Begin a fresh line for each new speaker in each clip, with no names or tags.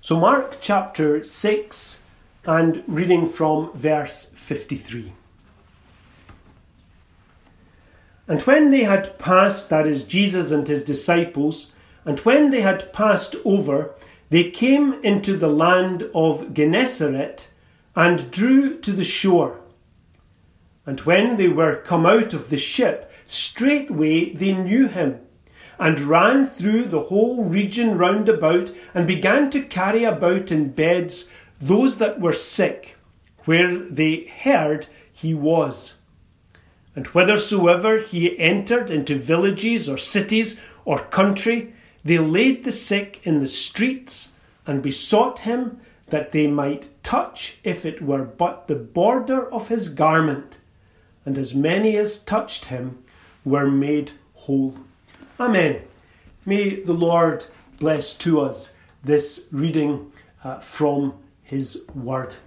So Mark chapter 6 and reading from verse 53. And when they had passed, that is Jesus and his disciples, and when they had passed over, they came into the land of Gennesaret and drew to the shore. And when they were come out of the ship, straightway they knew him, and ran through the whole region round about, and began to carry about in beds those that were sick, where they heard he was. And whithersoever he entered into villages or cities or country, they laid the sick in the streets, and besought him that they might touch, if it were but the border of his garment. And as many as touched him were made whole. Amen. May the Lord bless to us this reading from his word.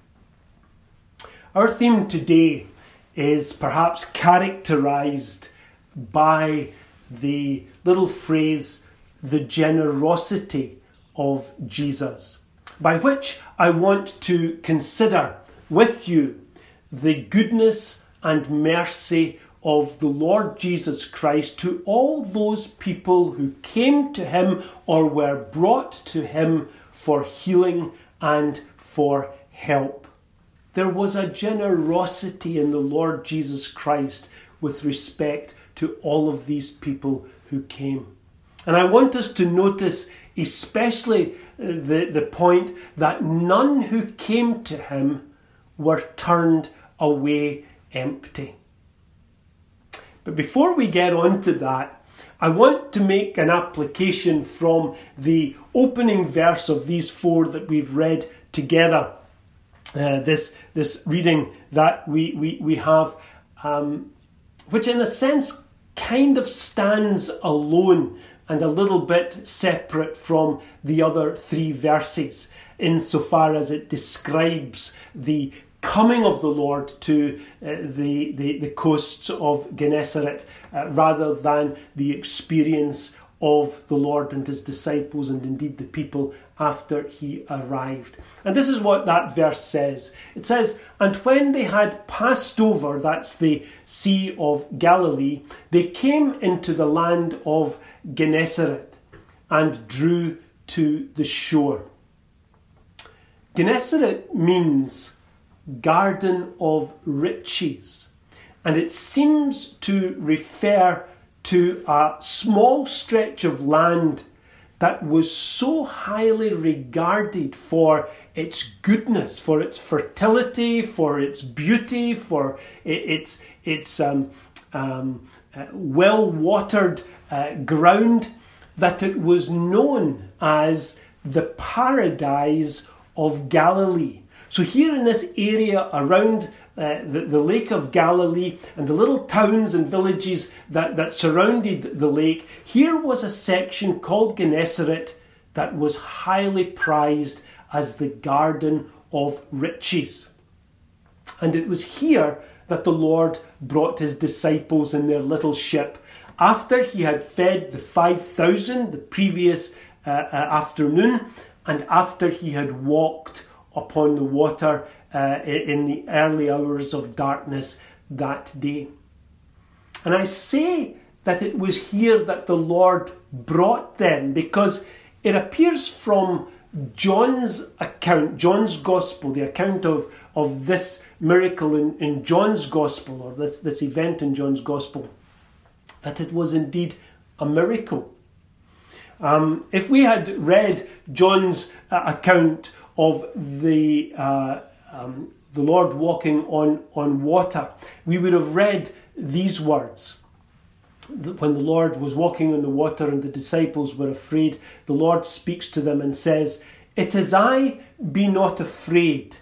Our theme today is perhaps characterized by the little phrase, the generosity of Jesus, by which I want to consider with you the goodness and mercy of the Lord Jesus Christ to all those people who came to him or were brought to him for healing and for help. There was a generosity in the Lord Jesus Christ with respect to all of these people who came. And I want us to notice especially the point that none who came to him were turned away empty. But before we get on to that, I want to make an application from the opening verse of these four that we've read together. This reading that we have, which in a sense kind of stands alone and a little bit separate from the other three verses, insofar as it describes the coming of the Lord to the coasts of Gennesaret, rather than the experience of the Lord and his disciples and indeed the people after he arrived. And this is what that verse says. It says, and when they had passed over, that's the Sea of Galilee, they came into the land of Gennesaret and drew to the shore. Gennesaret means Garden of Riches, and it seems to refer to a small stretch of land that was so highly regarded for its goodness, for its fertility, for its beauty, for its well-watered ground, that it was known as the Paradise of Galilee. So here in this area around the Lake of Galilee and the little towns and villages that surrounded the lake, here was a section called Gennesaret that was highly prized as the Garden of Riches. And it was here that the Lord brought his disciples in their little ship. After he had fed the 5,000 the previous afternoon, and after he had walked upon the water in the early hours of darkness that day. And I say that it was here that the Lord brought them because it appears from John's account, John's Gospel, the account of this miracle in John's Gospel, or this event in John's Gospel, that it was indeed a miracle. If we had read John's account of the Lord walking on water, we would have read these words. When the Lord was walking on the water and the disciples were afraid, the Lord speaks to them and says, "It is I, be not afraid."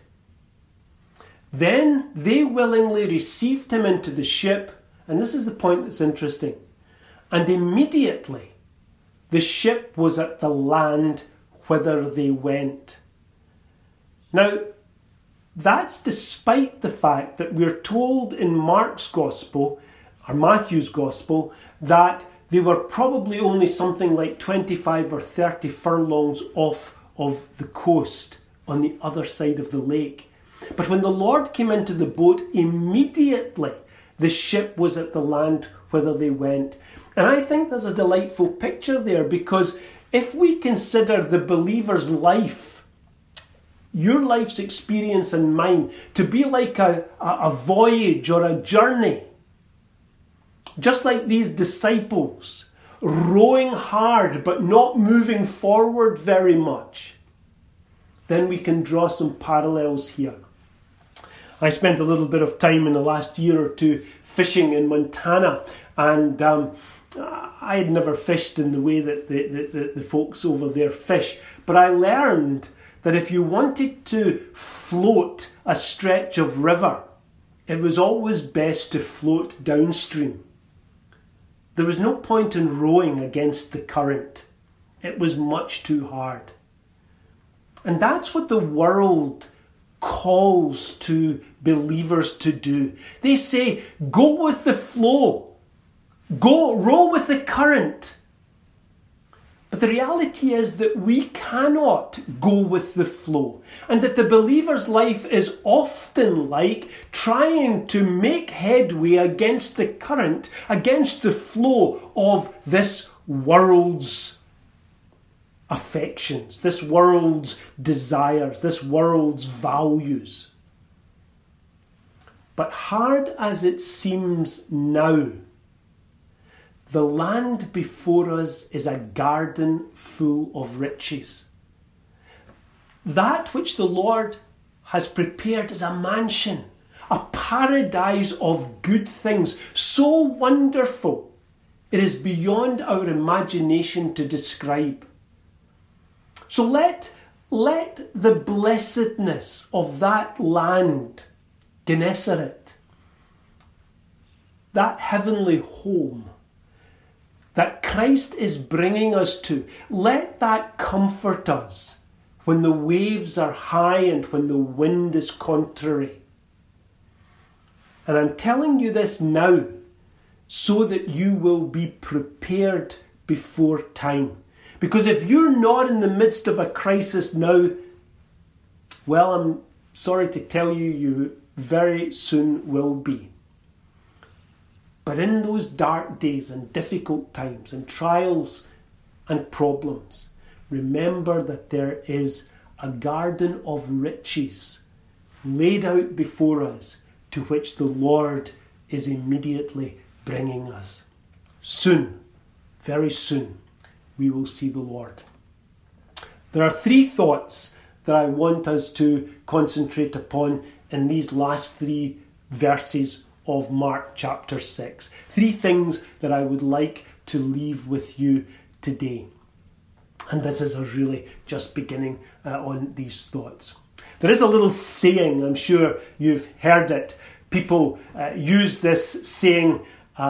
Then they willingly received him into the ship, and this is the point that's interesting, and immediately the ship was at the land whither they went. Now, that's despite the fact that we're told in Mark's Gospel, or Matthew's Gospel, that they were probably only something like 25 or 30 furlongs off of the coast on the other side of the lake. But when the Lord came into the boat, immediately the ship was at the land whither they went. And I think there's a delightful picture there, because if we consider the believer's life, your life's experience and mine, to be like a voyage or a journey, just like these disciples, rowing hard but not moving forward very much, then we can draw some parallels here. I spent a little bit of time in the last year or two fishing in Montana, and I had never fished in the way that the folks over there fish, but I learned that if you wanted to float a stretch of river, it was always best to float downstream. There was no point in rowing against the current. It was much too hard. And that's what the world calls to believers to do. They say, go with the flow. Go row with the current. But the reality is that we cannot go with the flow, and that the believer's life is often like trying to make headway against the current, against the flow of this world's affections, this world's desires, this world's values. But hard as it seems now, the land before us is a garden full of riches. That which the Lord has prepared is a mansion, a paradise of good things, so wonderful it is beyond our imagination to describe. So let the blessedness of that land, Gennesaret, that heavenly home that Christ is bringing us to, let that comfort us when the waves are high and when the wind is contrary. And I'm telling you this now so that you will be prepared before time. Because if you're not in the midst of a crisis now, well, I'm sorry to tell you, you very soon will be. But in those dark days and difficult times and trials and problems, remember that there is a garden of riches laid out before us, to which the Lord is immediately bringing us. Soon, very soon, we will see the Lord. There are 3 thoughts that I want us to concentrate upon in these last 3 verses of Mark chapter 6. 3 things that I would like to leave with you today. And this is us really just beginning on these thoughts. There is a little saying, I'm sure you've heard it. People use this saying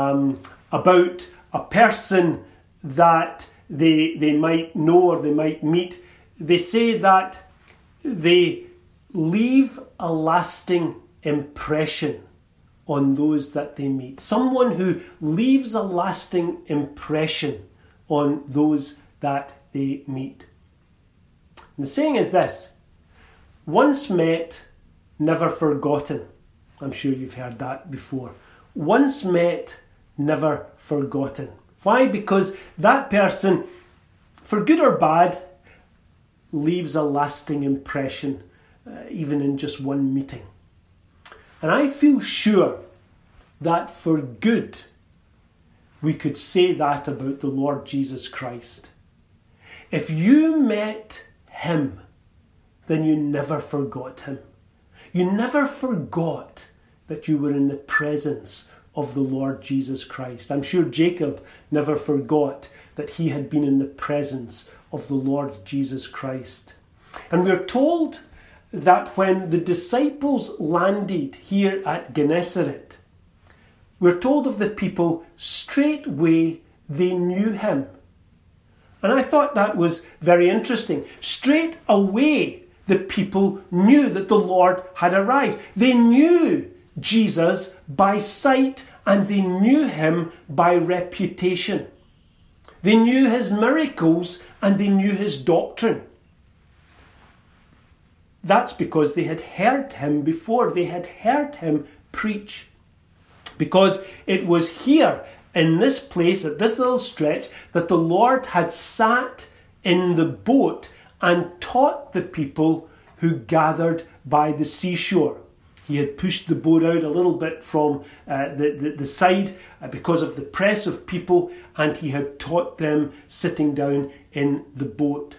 about a person that they might know or they might meet. They say that they leave a lasting impression on those that they meet. Someone who leaves a lasting impression on those that they meet. And the saying is this: once met, never forgotten. I'm sure you've heard that before. Once met, never forgotten. Why? Because that person, for good or bad, leaves a lasting impression, even in just one meeting. And I feel sure that for good, we could say that about the Lord Jesus Christ. If you met him, then you never forgot him. You never forgot that you were in the presence of the Lord Jesus Christ. I'm sure Jacob never forgot that he had been in the presence of the Lord Jesus Christ. And we're told that when the disciples landed here at Gennesaret, we're told of the people, straightway they knew him. And I thought that was very interesting. Straight away, the people knew that the Lord had arrived. They knew Jesus by sight, and they knew him by reputation. They knew his miracles, and they knew his doctrine. That's because they had heard him before. They had heard him preach. Because it was here, in this place, at this little stretch, that the Lord had sat in the boat and taught the people who gathered by the seashore. He had pushed the boat out a little bit from the side because of the press of people, and he had taught them sitting down in the boat.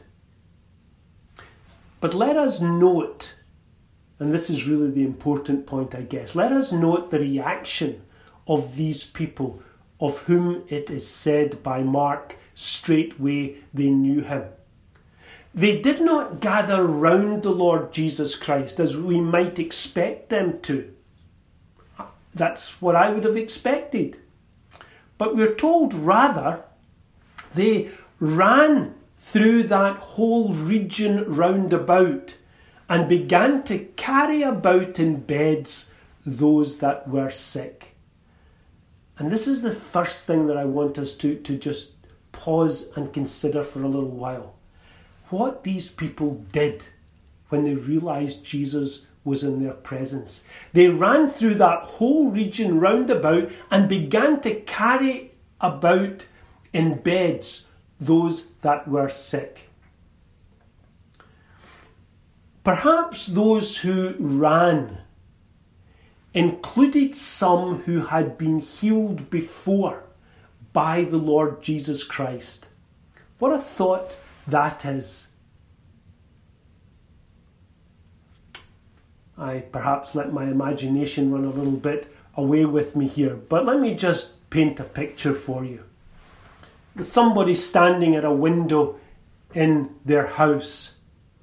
But let us note, and this is really the important point, I guess, let us note the reaction of these people, of whom it is said by Mark, straightway they knew him. They did not gather round the Lord Jesus Christ as we might expect them to. That's what I would have expected. But we're told rather they ran through that whole region round about and began to carry about in beds those that were sick. And this is the first thing that I want us to just pause and consider for a little while. What these people did when they realised Jesus was in their presence. They ran through that whole region round about and began to carry about in beds those that were sick. Perhaps those who ran included some who had been healed before by the Lord Jesus Christ. What a thought that is. I perhaps let my imagination run a little bit away with me here, but let me just paint a picture for you. Somebody standing at a window in their house,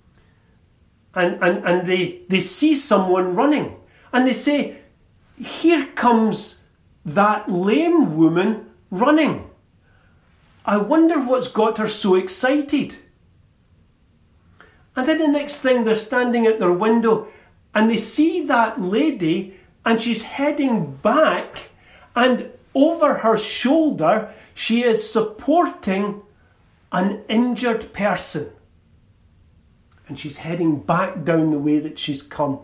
and they see someone running, and they say, "Here comes that lame woman running. I wonder what's got her so excited." And then the next thing, they're standing at their window and they see that lady, and she's heading back, and over her shoulder she is supporting an injured person. And she's heading back down the way that she's come.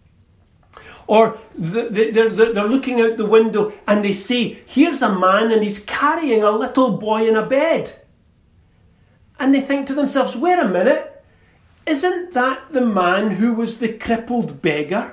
Or they're looking out the window and they say, "Here's a man and he's carrying a little boy in a bed." And they think to themselves, "Wait a minute, isn't that the man who was the crippled beggar?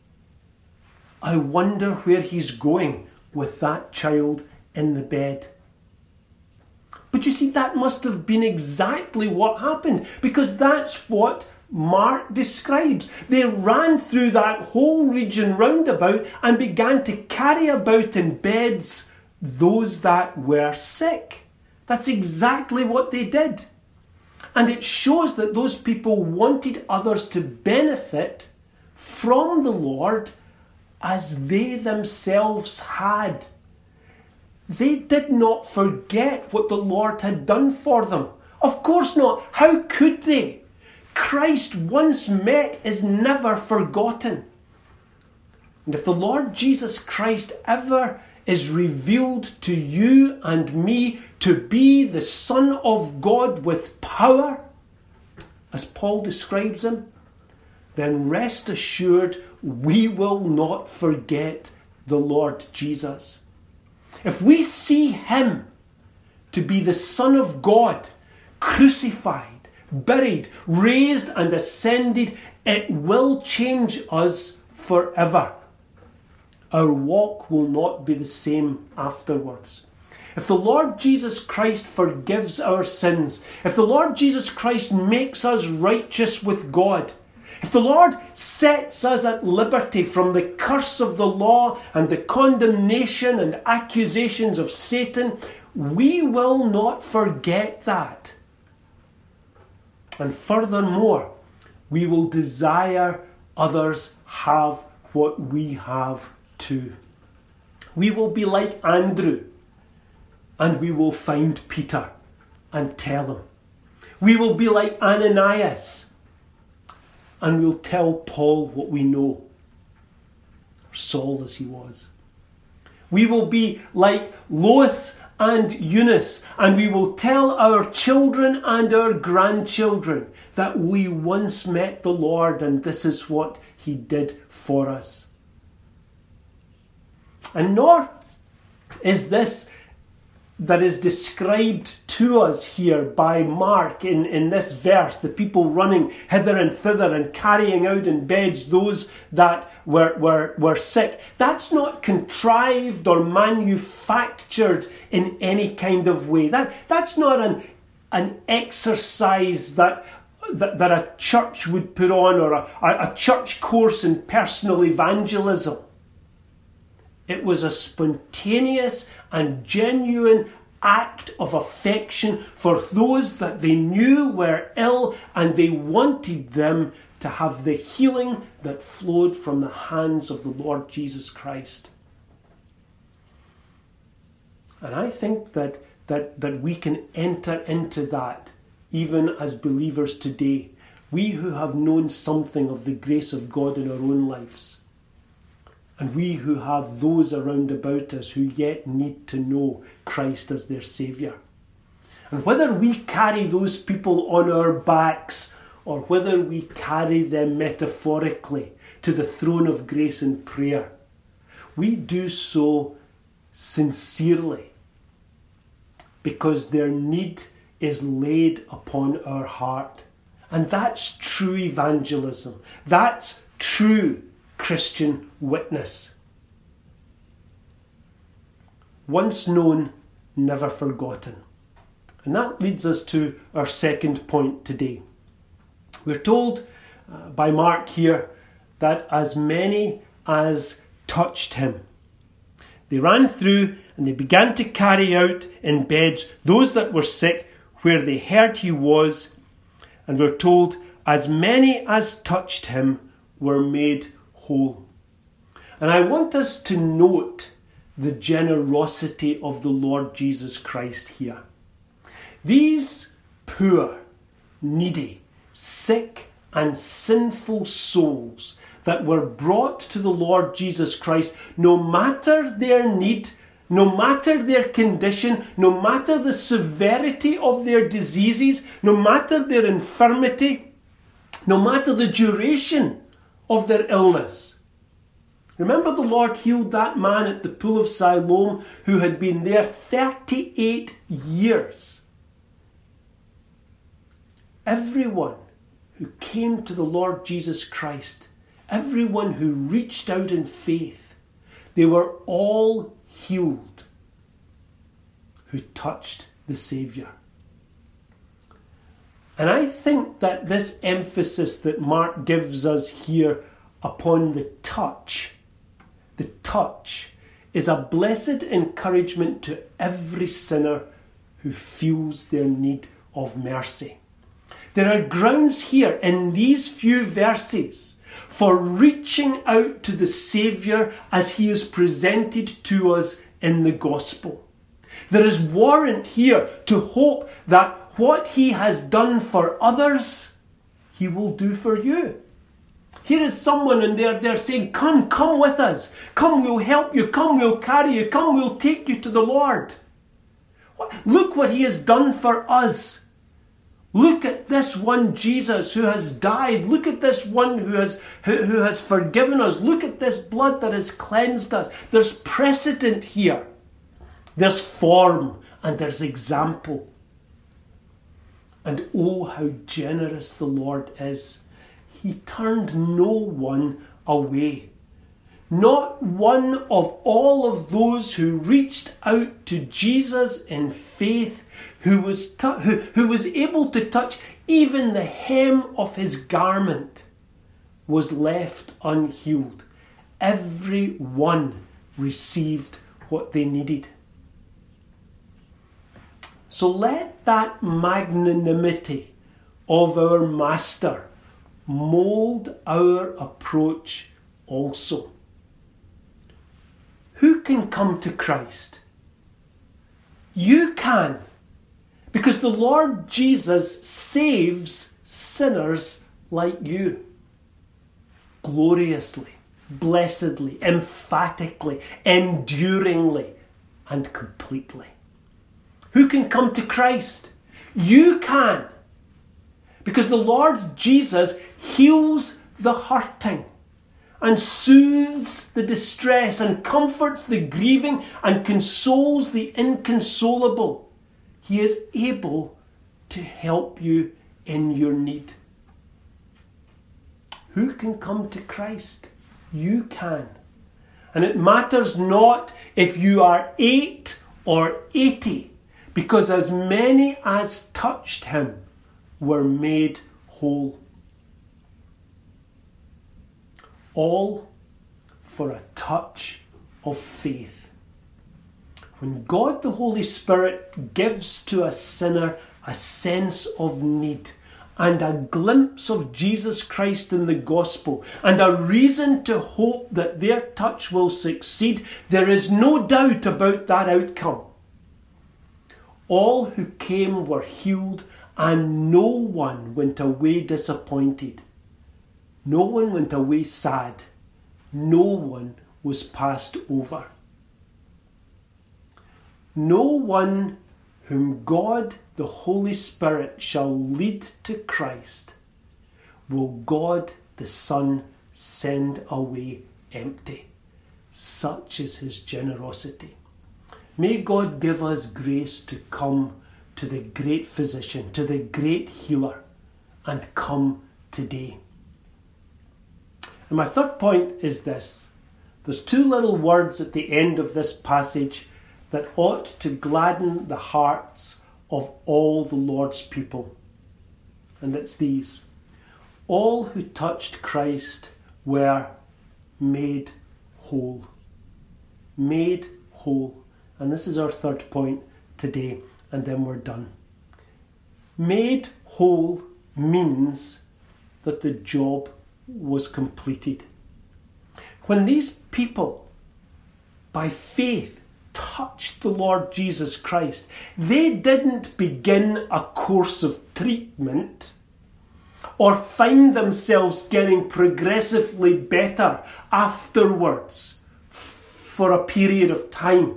I wonder where he's going with that child in the bed." But you see, that must have been exactly what happened, because that's what Mark describes. They ran through that whole region roundabout and began to carry about in beds those that were sick. That's exactly what they did. And it shows that those people wanted others to benefit from the Lord as they themselves had. They did not forget what the Lord had done for them. Of course not. How could they? Christ once met is never forgotten. And if the Lord Jesus Christ ever is revealed to you and me to be the Son of God with power, as Paul describes him, then rest assured we will not forget the Lord Jesus. If we see him to be the Son of God, crucified, buried, raised and ascended, it will change us forever. Our walk will not be the same afterwards. If the Lord Jesus Christ forgives our sins, if the Lord Jesus Christ makes us righteous with God, if the Lord sets us at liberty from the curse of the law and the condemnation and accusations of Satan, we will not forget that. And furthermore, we will desire others have what we have too. We will be like Andrew, and we will find Peter and tell him. We will be like Ananias, and we'll tell Paul what we know, or Saul as he was. We will be like Lois and Eunice, and we will tell our children and our grandchildren that we once met the Lord and this is what he did for us. And nor is this that is described to us here by Mark in this verse, the people running hither and thither and carrying out in beds those that were sick. That's not contrived or manufactured in any kind of way. That's not an exercise that a church would put on, or a church course in personal evangelism. It was a spontaneous and genuine act of affection for those that they knew were ill, and they wanted them to have the healing that flowed from the hands of the Lord Jesus Christ. And I think that we can enter into that even as believers today. We who have known something of the grace of God in our own lives. And we who have those around about us who yet need to know Christ as their Saviour. And whether we carry those people on our backs or whether we carry them metaphorically to the throne of grace in prayer, we do so sincerely because their need is laid upon our heart. And that's true evangelism. That's true Christian witness. Once known, never forgotten. And that leads us to our second point today. We're told by Mark here that as many as touched him, they ran through and they began to carry out in beds those that were sick where they heard he was, and we're told as many as touched him were made whole. And I want us to note the generosity of the Lord Jesus Christ here. These poor, needy, sick and sinful souls that were brought to the Lord Jesus Christ, no matter their need, no matter their condition, no matter the severity of their diseases, no matter their infirmity, no matter the duration of their illness. Remember, the Lord healed that man at the pool of Siloam who had been there 38 years. Everyone who came to the Lord Jesus Christ, everyone who reached out in faith, they were all healed who touched the Saviour. And I think that this emphasis that Mark gives us here upon the touch is a blessed encouragement to every sinner who feels their need of mercy. There are grounds here in these few verses for reaching out to the Saviour as he is presented to us in the gospel. There is warrant here to hope that what he has done for others, he will do for you. Here is someone and they're saying, come with us. Come, we'll help you. Come, we'll carry you. Come, we'll take you to the Lord. Look what he has done for us. Look at this one Jesus who has died. Look at this one who has forgiven us. Look at this blood that has cleansed us. There's precedent here. There's form and there's example. And oh, how generous the Lord is. He turned no one away. Not one of all of those who reached out to Jesus in faith, who was able to touch even the hem of his garment, was left unhealed. Every one received what they needed. So let that magnanimity of our Master mould our approach also. Who can come to Christ? You can, because the Lord Jesus saves sinners like you. Gloriously, blessedly, emphatically, enduringly, and completely. Who can come to Christ? You can. Because the Lord Jesus heals the hurting and soothes the distress and comforts the grieving and consoles the inconsolable. He is able to help you in your need. Who can come to Christ? You can. And it matters not if you are 8 or 80, because as many as touched him were made whole. All for a touch of faith. When God the Holy Spirit gives to a sinner a sense of need and a glimpse of Jesus Christ in the gospel and a reason to hope that their touch will succeed, there is no doubt about that outcome. All who came were healed, and no one went away disappointed. No one went away sad. No one was passed over. No one whom God the Holy Spirit shall lead to Christ will God the Son send away empty. Such is his generosity. May God give us grace to come to the great physician, to the great healer, and come today. And my third point is this. There's 2 little words at the end of this passage that ought to gladden the hearts of all the Lord's people. And it's these. All who touched Christ were made whole. Made whole. And this is our third point today, and then we're done. Made whole means that the job was completed. When these people, by faith, touched the Lord Jesus Christ, they didn't begin a course of treatment or find themselves getting progressively better afterwards for a period of time.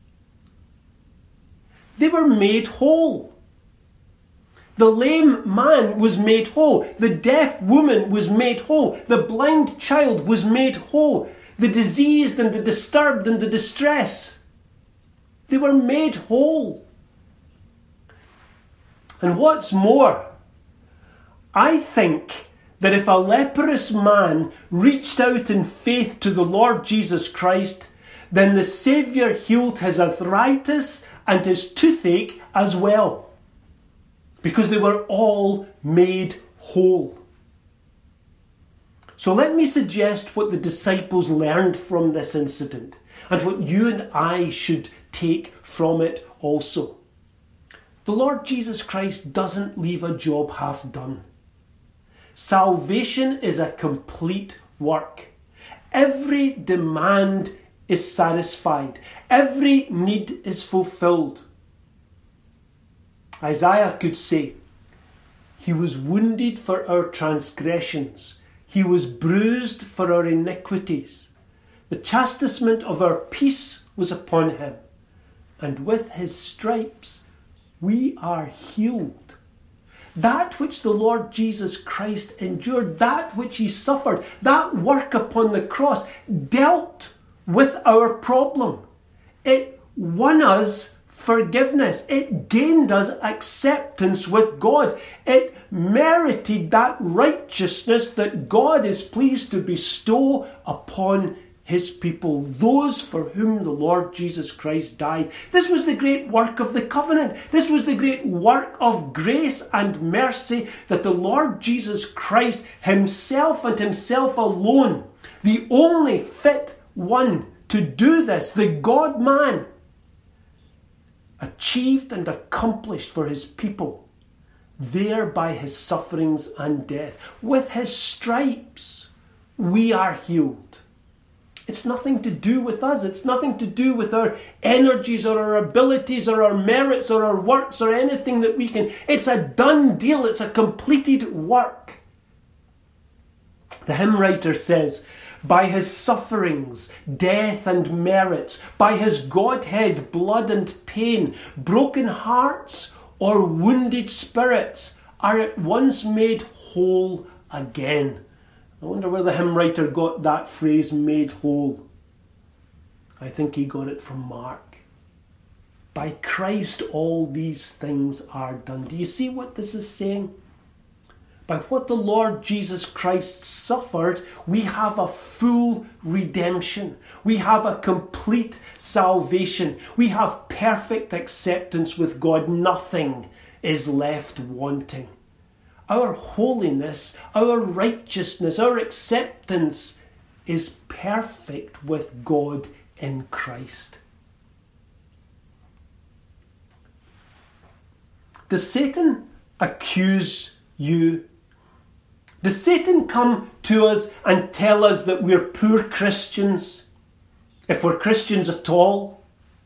They were made whole. The lame man was made whole. The deaf woman was made whole. The blind child was made whole. The diseased and the disturbed and the distressed. They were made whole. And what's more, I think that if a leprous man reached out in faith to the Lord Jesus Christ, then the Saviour healed his arthritis and his toothache as well. Because they were all made whole. So let me suggest what the disciples learned from this incident and what you and I should take from it also. The Lord Jesus Christ doesn't leave a job half done. Salvation is a complete work. Every demand is satisfied. Every need is fulfilled. Isaiah could say, He was wounded for our transgressions. He was bruised for our iniquities. The chastisement of our peace was upon him, and with his stripes we are healed. That which the Lord Jesus Christ endured, that which he suffered, that work upon the cross dealt with our problem. It won us forgiveness. It gained us acceptance with God. It merited that righteousness that God is pleased to bestow upon his people, those for whom the Lord Jesus Christ died. This was the great work of the covenant. This was the great work of grace and mercy that the Lord Jesus Christ himself and himself alone, the only fit one to do this, the God-man, achieved and accomplished for his people, there by his sufferings and death. With his stripes, we are healed. It's nothing to do with us. It's nothing to do with our energies or our abilities or our merits or our works or anything that we can. It's a done deal. It's a completed work. The hymn writer says, by his sufferings, death and merits, by his Godhead, blood and pain, broken hearts or wounded spirits are at once made whole again. I wonder where the hymn writer got that phrase, made whole. I think he got it from Mark. By Christ all these things are done. Do you see what this is saying? By what the Lord Jesus Christ suffered, we have a full redemption. We have a complete salvation. We have perfect acceptance with God. Nothing is left wanting. Our holiness, our righteousness, our acceptance is perfect with God in Christ. Does Satan accuse you? Does Satan come to us and tell us that we're poor Christians, if we're Christians at all?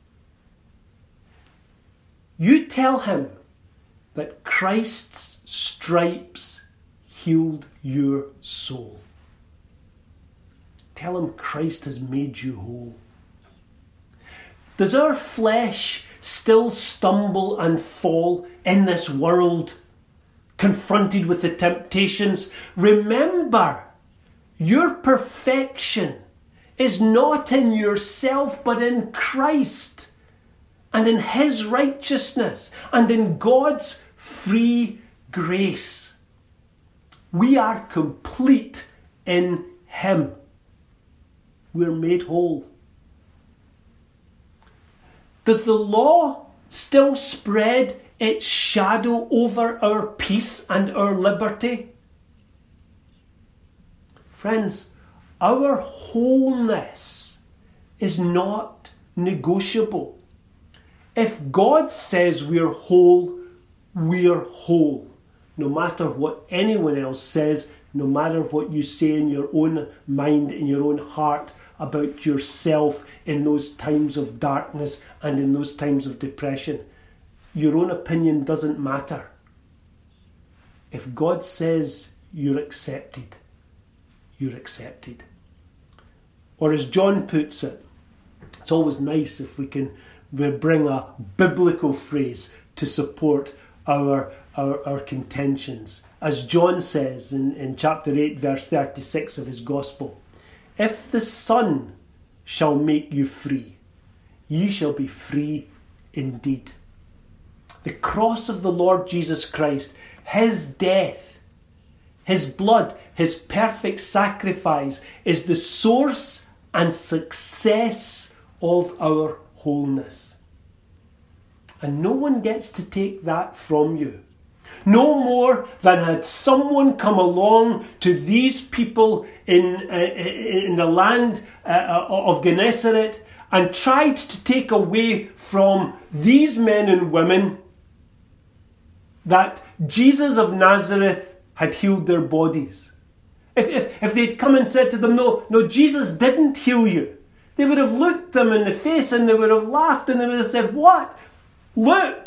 You tell him that Christ's stripes healed your soul. Tell him Christ has made you whole. Does our flesh still stumble and fall in this world, confronted with the temptations? Remember, your perfection is not in yourself but in Christ and in his righteousness and in God's free grace. We are complete in him. We're made whole. Does the law still spread its shadow over our peace and our liberty? Friends, our wholeness is not negotiable. If God says we're whole, no matter what anyone else says, no matter what you say in your own mind, in your own heart about yourself in those times of darkness and in those times of depression. Your own opinion doesn't matter. If God says you're accepted, you're accepted. Or as John puts it, it's always nice if we can bring a biblical phrase to support our contentions. As John says in chapter 8, verse 36 of his Gospel, if the Son shall make you free, ye shall be free indeed. The cross of the Lord Jesus Christ, his death, his blood, his perfect sacrifice is the source and success of our wholeness. And no one gets to take that from you. No more than had someone come along to these people in the land of Gennesaret and tried to take away from these men and women that Jesus of Nazareth had healed their bodies. If they'd come and said to them, no, Jesus didn't heal you, they would have looked them in the face and they would have laughed and they would have said, what? Look!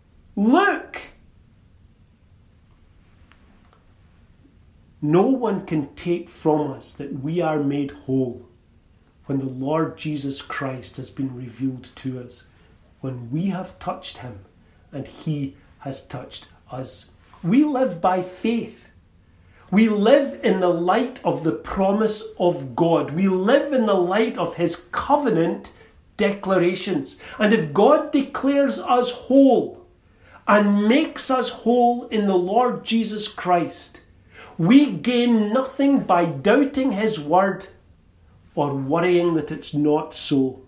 No one can take from us that we are made whole when the Lord Jesus Christ has been revealed to us, when we have touched him and he has touched us. We live by faith. We live in the light of the promise of God. We live in the light of his covenant declarations. And if God declares us whole and makes us whole in the Lord Jesus Christ, we gain nothing by doubting his word or worrying that it's not so.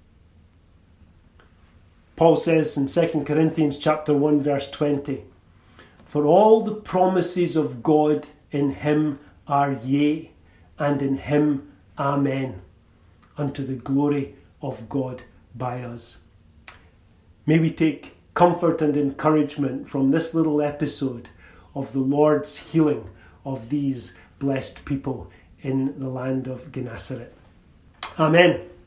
Paul says in 2 Corinthians chapter 1 verse 20, for all the promises of God in him are yea, and in him amen, unto the glory of God by us. May we take comfort and encouragement from this little episode of the Lord's healing of these blessed people in the land of Gennesaret. Amen.